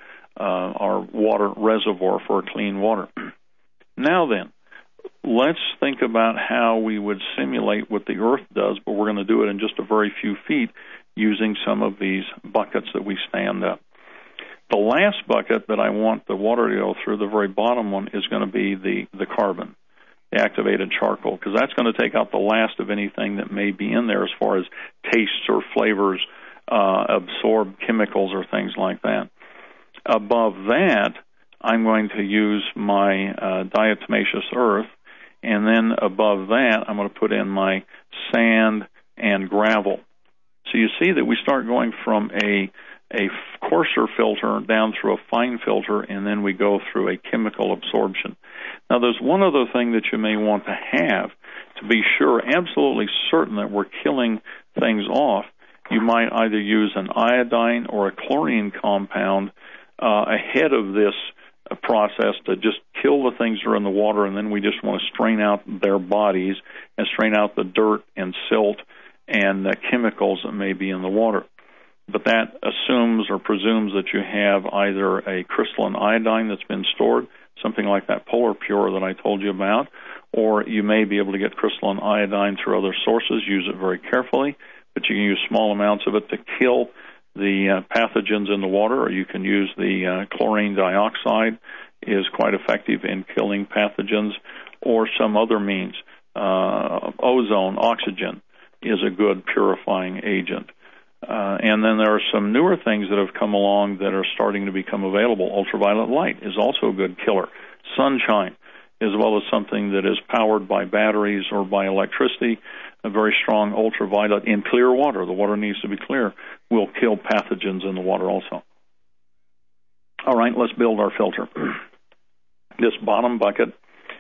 S1: water reservoir for clean water. Now then, let's think about how we would simulate what the earth does, but we're going to do it in just a very few feet using some of these buckets that we stand up. The last bucket that I want the water to go through, the very bottom one, is going to be the carbon, the activated charcoal, because that's going to take out the last of anything that may be in there as far as tastes or flavors, absorb chemicals or things like that. Above that, I'm going to use my diatomaceous earth, and then above that, I'm going to put in my sand and gravel. So you see that we start going from a coarser filter down through a fine filter, and then we go through a chemical absorption. Now, there's one other thing that you may want to have to be sure, absolutely certain that we're killing things off. You might either use an iodine or a chlorine compound ahead of this process to just kill the things that are in the water, and then we just want to strain out their bodies and strain out the dirt and silt and chemicals that may be in the water. But that assumes or presumes that you have either a crystalline iodine that's been stored, something like that Polar Pure that I told you about, or you may be able to get crystalline iodine through other sources. Use it very carefully, but you can use small amounts of it to kill the pathogens in the water, or you can use the chlorine dioxide, is quite effective in killing pathogens, or some other means. Ozone, oxygen, is a good purifying agent. And then there are some newer things that have come along that are starting to become available. Ultraviolet light is also a good killer. Sunshine, as well as something that is powered by batteries or by electricity, a very strong ultraviolet in clear water, the water needs to be clear, will kill pathogens in the water also. All right, let's build our filter. This bottom bucket,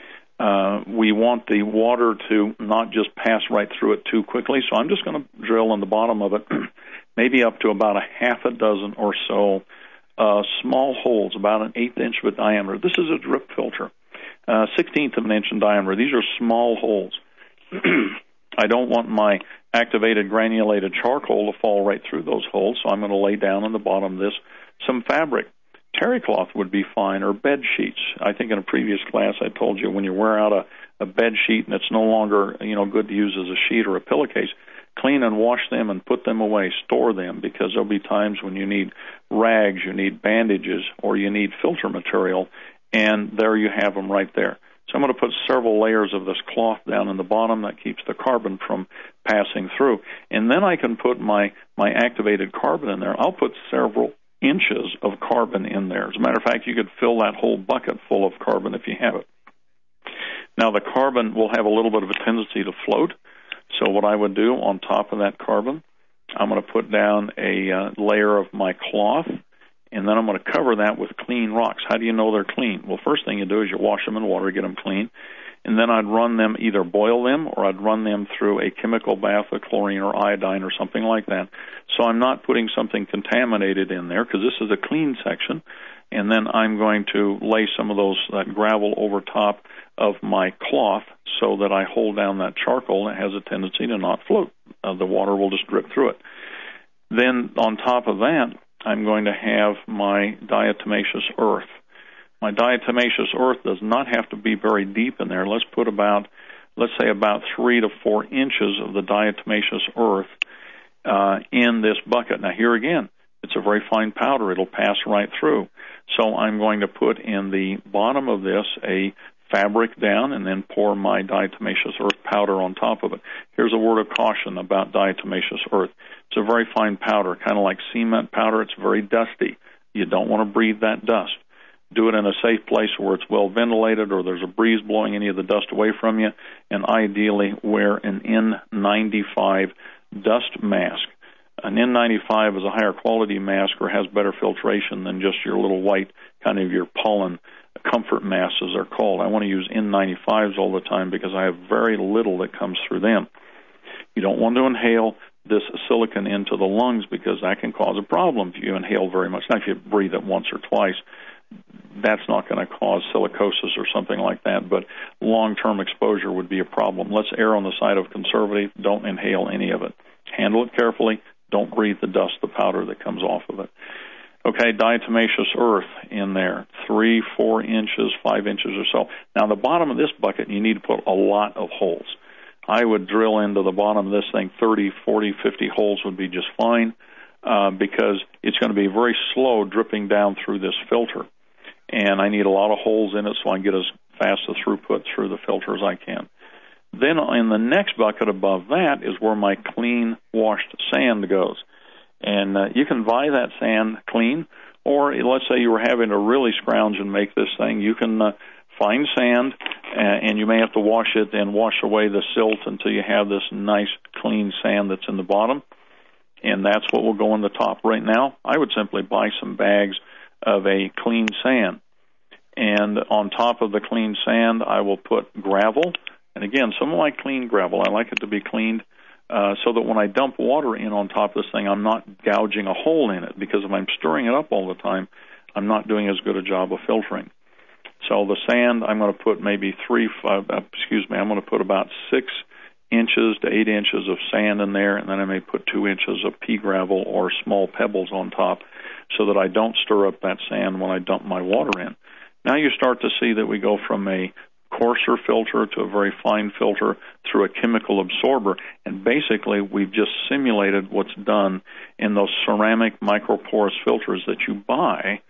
S1: we want the water to not just pass right through it too quickly, so I'm just going to drill in the bottom of it maybe up to about a half a dozen or so small holes, about an 1/8 inch of diameter. This is a drip filter, 1/16 of an inch in diameter. These are small holes. I don't want my activated granulated charcoal to fall right through those holes, so I'm going to lay down on the bottom of this some fabric. Terry cloth would be fine, or bed sheets. I think in a previous class I told you when you wear out a bed sheet and it's no longer good to use as a sheet or a pillowcase, clean and wash them and put them away, store them, because there'll be times when you need rags, you need bandages, or you need filter material, and there you have them right there. So I'm going to put several layers of this cloth down in the bottom that keeps the carbon from passing through. And then I can put my activated carbon in there. I'll put several inches of carbon in there. As a matter of fact, you could fill that whole bucket full of carbon if you have it. Now, the carbon will have a little bit of a tendency to float. So what I would do on top of that carbon, I'm going to put down a layer of my cloth, and then I'm going to cover that with clean rocks. How do you know they're clean? Well, first thing you do is you wash them in water, get them clean, and then I'd run them, either boil them or I'd run them through a chemical bath of chlorine or iodine or something like that. So I'm not putting something contaminated in there, because this is a clean section. And then I'm going to lay some of that gravel over top of my cloth so that I hold down that charcoal, and it has a tendency to not float. The water will just drip through it. Then on top of that, I'm going to have my diatomaceous earth. My diatomaceous earth does not have to be very deep in there. Let's say about 3 to 4 inches of the diatomaceous earth in this bucket. Now here again, it's a very fine powder. It'll pass right through. So I'm going to put in the bottom of this a fabric down and then pour my diatomaceous earth powder on top of it. Here's a word of caution about diatomaceous earth. It's a very fine powder, kind of like cement powder. It's very dusty. You don't want to breathe that dust. Do it in a safe place where it's well ventilated or there's a breeze blowing any of the dust away from you, and ideally wear an N95 dust mask. An N95 is a higher quality mask or has better filtration than just your little white, kind of your pollen comfort masks, as they're called. I want to use N95s all the time because I have very little that comes through them. You don't want to inhale this silicon into the lungs, because that can cause a problem if you inhale very much. Now, if you breathe it once or twice, that's not going to cause silicosis or something like that, but long-term exposure would be a problem. Let's err on the side of conservative. Don't inhale any of it. Handle it carefully. Don't breathe the dust, the powder that comes off of it. Okay, diatomaceous earth in there, 3, 4 inches, 5 inches or so. Now, the bottom of this bucket, you need to put a lot of holes. I would drill into the bottom of this thing 30, 40, 50 holes would be just fine, because it's going to be very slow dripping down through this filter. And I need a lot of holes in it so I can get as fast a throughput through the filter as I can. Then in the next bucket above that is where my clean washed sand goes. And you can buy that sand clean, or let's say you were having to really scrounge and make this thing, you can find sand, and you may have to wash it and wash away the silt until you have this nice clean sand that's in the bottom. And that's what will go in the top. Right now, I would simply buy some bags of a clean sand. And on top of the clean sand, I will put gravel. And again, some of my clean gravel, I like it to be cleaned so that when I dump water in on top of this thing, I'm not gouging a hole in it, because if I'm stirring it up all the time, I'm not doing as good a job of filtering. So the sand, I'm going to put maybe I'm going to put about 6 inches to 8 inches of sand in there, and then I may put 2 inches of pea gravel or small pebbles on top so that I don't stir up that sand when I dump my water in. Now you start to see that we go from a coarser filter to a very fine filter through a chemical absorber, and basically we've just simulated what's done in those ceramic microporous filters that you buy,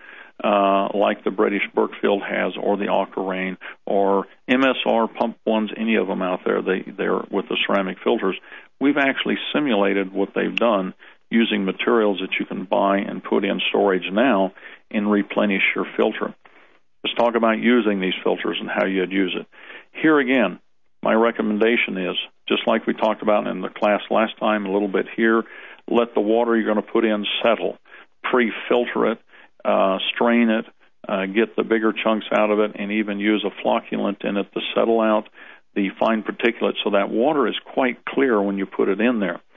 S1: like the British Berkfield has, or the Aquarain, or MSR pump ones, any of them out there, they're with the ceramic filters. We've actually simulated what they've done using materials that you can buy and put in storage now and replenish your filter. Let's talk about using these filters and how you'd use it. Here again, my recommendation is, just like we talked about in the class last time, a little bit here, let the water you're going to put in settle. Pre-filter it, strain it, get the bigger chunks out of it, and even use a flocculant in it to settle out the fine particulates so that water is quite clear when you put it in there.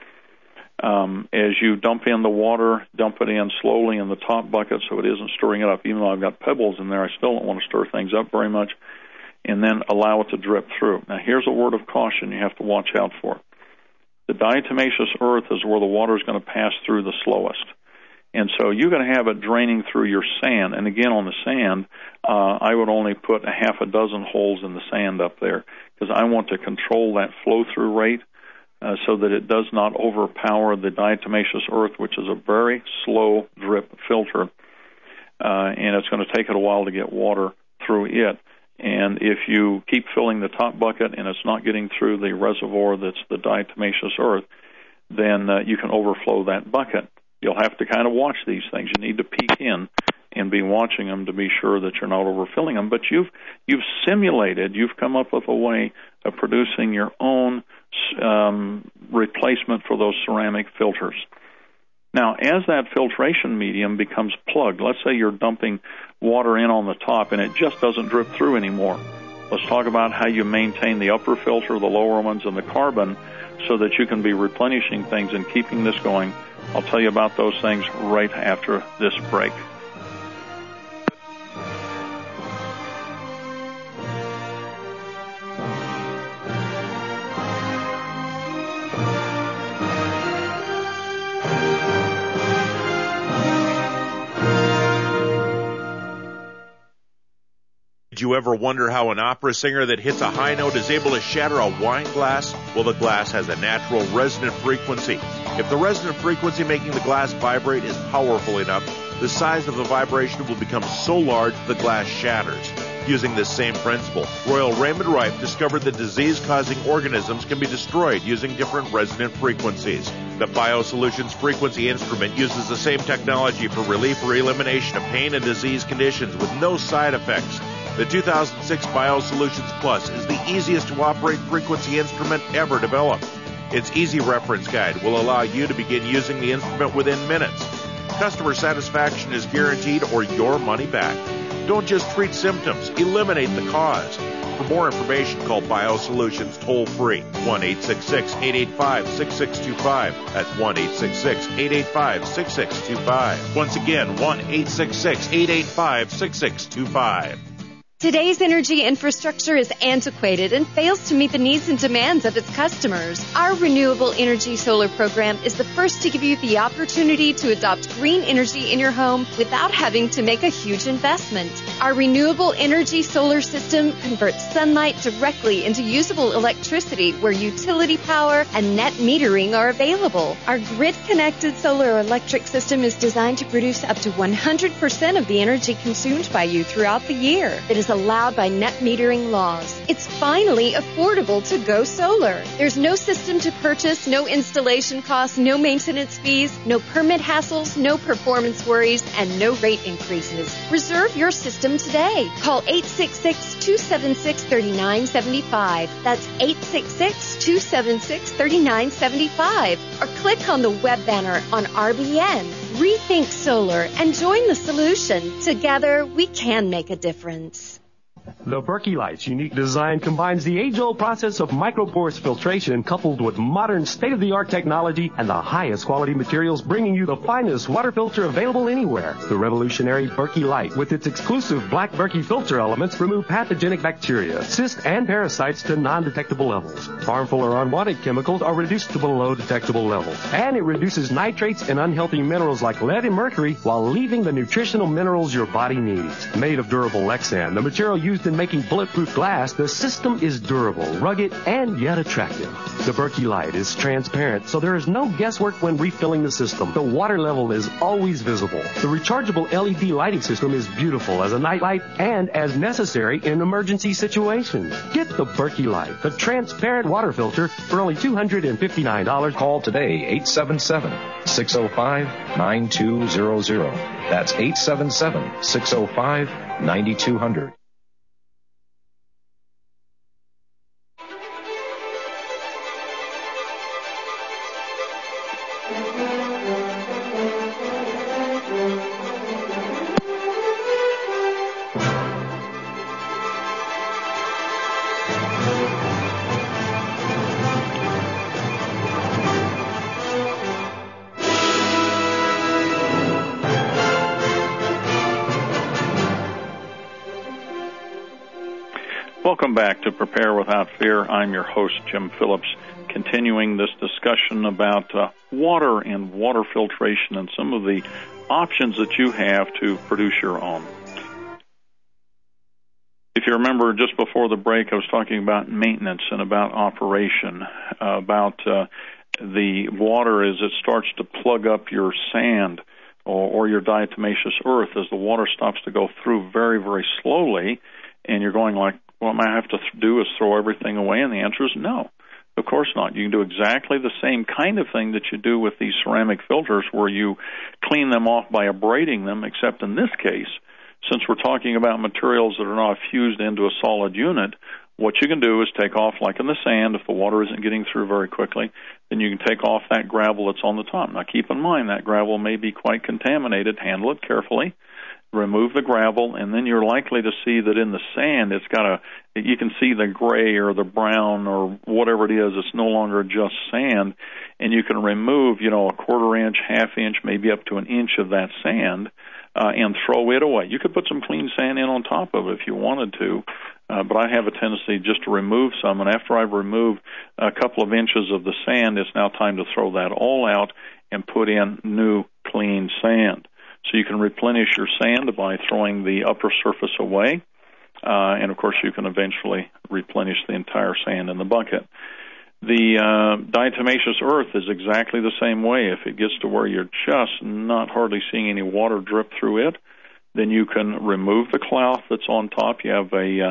S1: As you dump in the water, dump it in slowly in the top bucket so it isn't stirring it up. Even though I've got pebbles in there, I still don't want to stir things up very much. And then allow it to drip through. Now, here's a word of caution you have to watch out for. The diatomaceous earth is where the water is going to pass through the slowest. And so you're going to have it draining through your sand. And again, on the sand, I would only put a half a dozen holes in the sand up there because I want to control that flow-through rate so that it does not overpower the diatomaceous earth, which is a very slow drip filter, and it's going to take it a while to get water through it. And if you keep filling the top bucket and it's not getting through the reservoir that's the diatomaceous earth, then you can overflow that bucket. You'll have to kind of watch these things. You need to peek in and be watching them to be sure that you're not overfilling them. But you've simulated, you've come up with a way of producing your own replacement for those ceramic filters. Now, as that filtration medium becomes plugged, let's say you're dumping water in on the top and it just doesn't drip through anymore. Let's talk about how you maintain the upper filter, the lower ones, and the carbon so that you can be replenishing things and keeping this going. I'll tell you about those things right after this break.
S8: Did you ever wonder how an opera singer that hits a high note is able to shatter a wine glass? Well, the glass has a natural resonant frequency. If the resonant frequency making the glass vibrate is powerful enough, the size of the vibration will become so large the glass shatters. Using this same principle, Royal Raymond Rife discovered that disease-causing organisms can be destroyed using different resonant frequencies. The BioSolutions frequency instrument uses the same technology for relief or elimination of pain and disease conditions with no side effects. The 2006 BioSolutions Plus is the easiest to operate frequency instrument ever developed. Its easy reference guide will allow you to begin using the instrument within minutes. Customer satisfaction is guaranteed or your money back. Don't just treat symptoms, eliminate the cause. For more information, call BioSolutions toll-free, 1-866-885-6625. That's 1-866-885-6625. Once again, 1-866-885-6625.
S13: Today's energy infrastructure is antiquated and fails to meet the needs and demands of its customers. Our Renewable Energy Solar program is the first to give you the opportunity to adopt green energy in your home without having to make a huge investment. Our Renewable Energy Solar system converts sunlight directly into usable electricity where utility power and net metering are available. Our grid-connected solar electric system is designed to produce up to 100% of the energy consumed by you throughout the year. It is allowed by net metering laws. It's finally affordable to go solar. There's no system to purchase, no installation costs, no maintenance fees, no permit hassles, no performance worries, and no rate increases. Reserve your system today. Call 866-276-3975. That's 866-276-3975. Or click on the web banner on RBN. Rethink Solar and join the solution. Together, we can make a difference.
S2: The Berkey Light's unique design combines the age-old process of microporous filtration coupled with modern state-of-the-art technology and the highest quality materials, bringing you the finest water filter available anywhere. The revolutionary Berkey Light, with its exclusive black Berkey filter elements, remove pathogenic bacteria, cysts, and parasites to non-detectable levels. Harmful or unwanted chemicals are reduced to below detectable levels. And it reduces nitrates and unhealthy minerals like lead and mercury while leaving the nutritional minerals your body needs. Made of durable Lexan, the material used in making bulletproof glass, the system is durable, rugged, and yet attractive. The Berkey Light is transparent, so there is no guesswork when refilling the system. The water level is always visible. The rechargeable LED lighting system is beautiful as a night light and as necessary in emergency situations. Get the Berkey Light, the transparent water filter, for only $259.
S3: Call today, 877-605-9200. That's 877-605-9200.
S1: Welcome back to Prepare Without Fear. I'm your host, Jim Phillips, continuing this discussion about water and water filtration and some of the options that you have to produce your own. If you remember, just before the break, I was talking about maintenance and about operation, about the water as it starts to plug up your sand or your diatomaceous earth as the water stops to go through very, very slowly, and you're going like, what I have to do is throw everything away, and the answer is no. Of course not. You can do exactly the same kind of thing that you do with these ceramic filters where you clean them off by abrading them, except in this case, since we're talking about materials that are not fused into a solid unit, what you can do is take off, like in the sand, if the water isn't getting through very quickly, then you can take off that gravel that's on the top. Now, keep in mind that gravel may be quite contaminated. Handle it carefully. Remove the gravel, and then you're likely to see that in the sand you can see the gray or the brown or whatever it is. It's no longer just sand, and you can remove, a quarter inch, half inch, maybe up to an inch of that sand and throw it away. You could put some clean sand in on top of it if you wanted to, but I have a tendency just to remove some, and after I've removed a couple of inches of the sand, it's now time to throw that all out and put in new clean sand. So you can replenish your sand by throwing the upper surface away, and of course you can eventually replenish the entire sand in the bucket. The diatomaceous earth is exactly the same way. If it gets to where you're just not hardly seeing any water drip through it, then you can remove the cloth that's on top. You have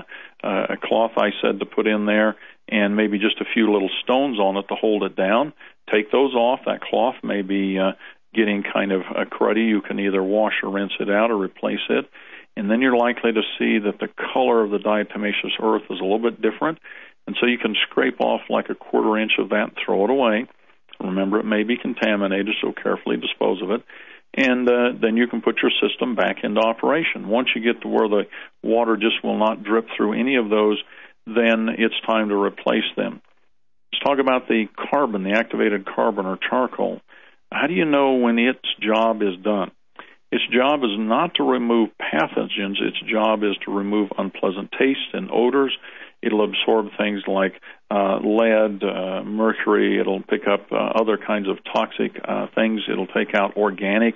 S1: a cloth, I said, to put in there, and maybe just a few little stones on it to hold it down. Take those off. That cloth may be getting kind of cruddy. You can either wash or rinse it out or replace it. And then you're likely to see that the color of the diatomaceous earth is a little bit different. And so you can scrape off like a quarter inch of that and throw it away. Remember, it may be contaminated, so carefully dispose of it. And then you can put your system back into operation. Once you get to where the water just will not drip through any of those, then it's time to replace them. Let's talk about the carbon, the activated carbon or charcoal. How do you know when its job is done? Its job is not to remove pathogens. Its job is to remove unpleasant tastes and odors. It'll absorb things like lead, mercury. It'll pick up other kinds of toxic things. It'll take out organic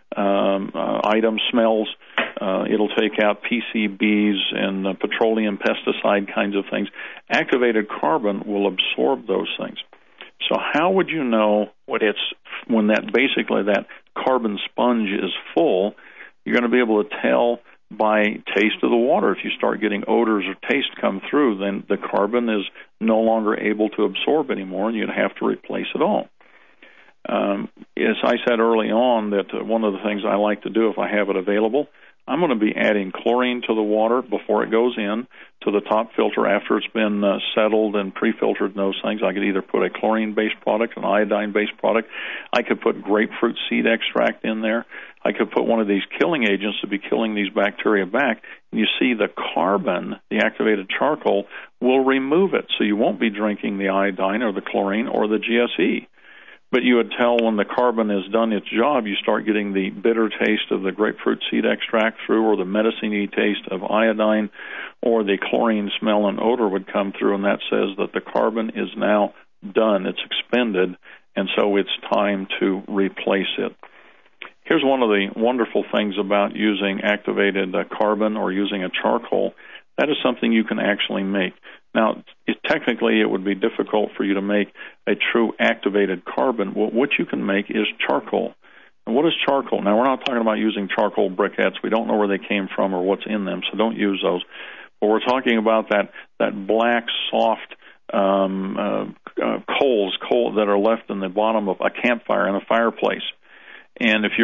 S1: item smells. It'll take out PCBs and petroleum pesticide kinds of things. Activated carbon will absorb those things. So how would you know when that carbon sponge is full? You're going to be able to tell by taste of the water. If you start getting odors or taste come through, then the carbon is no longer able to absorb anymore, and you'd have to replace it all. As I said early on, that one of the things I like to do if I have it available, I'm going to be adding chlorine to the water before it goes in to the top filter after it's been settled and pre-filtered and those things. I could either put a chlorine-based product, an iodine-based product. I could put grapefruit seed extract in there. I could put one of these killing agents to be killing these bacteria back. And you see the carbon, the activated charcoal, will remove it. So you won't be drinking the iodine or the chlorine or the GSE. But you would tell when the carbon has done its job, you start getting the bitter taste of the grapefruit seed extract through, or the medicine-y taste of iodine, or the chlorine smell and odor would come through, and that says that the carbon is now done. It's expended, and so it's time to replace it. Here's one of the wonderful things about using activated carbon or using a charcoal. That is something you can actually make. Now, technically, it would be difficult for you to make a true activated carbon. What you can make is charcoal. And what is charcoal? Now, we're not talking about using charcoal briquettes. We don't know where they came from or what's in them, so don't use those. But we're talking about that black, soft coals that are left in the bottom of a campfire in a fireplace. And if you